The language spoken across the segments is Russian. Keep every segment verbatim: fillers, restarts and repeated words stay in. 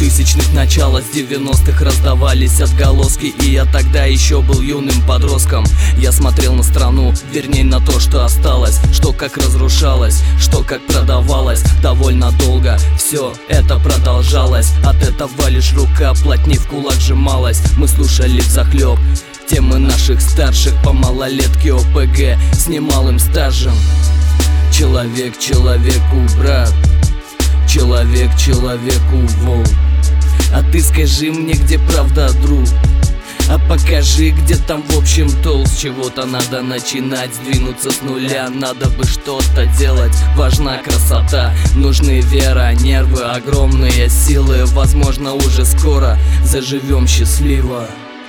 двухтысячных начала, с девяностых раздавались отголоски. И я тогда еще был юным подростком. Я смотрел на страну, вернее на то, что осталось, что как разрушалось, что как продавалось. Довольно долго все это продолжалось. От этого лишь рука плотней в кулак сжималась. Мы слушали взахлеб темы наших старших по малолетке О П Г с немалым стажем. Человек человеку брат, человек человеку волк. А ты скажи мне, где правда, друг? А покажи, где там в общем толк. С чего-то надо начинать, сдвинуться с нуля. Надо бы что-то делать, важна красота. Нужны вера, нервы, огромные силы. Возможно, уже скоро заживем счастливо.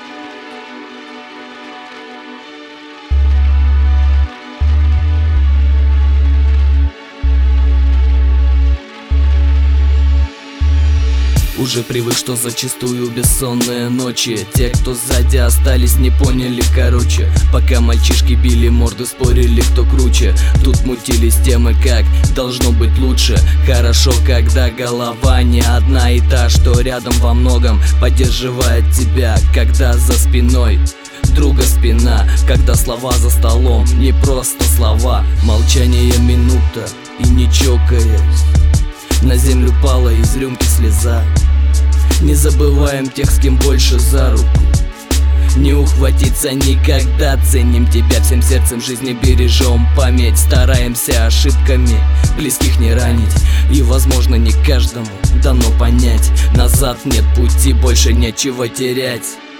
Уже привык, что зачастую бессонные ночи. Те, кто сзади остались, не поняли, короче. Пока мальчишки били морды, спорили, кто круче. Тут мутились темы, как должно быть лучше. Хорошо, когда голова не одна и та, что рядом во многом поддерживает тебя. Когда за спиной друга спина, когда слова за столом не просто слова. Молчание минута и не чокаясь, на землю пала из рюмки слеза. Не забываем тех, с кем больше за руку. Не ухватиться никогда, ценим тебя всем сердцем, жизни бережем память. Стараемся ошибками близких не ранить. И возможно не каждому дано понять, назад нет пути, больше нечего терять.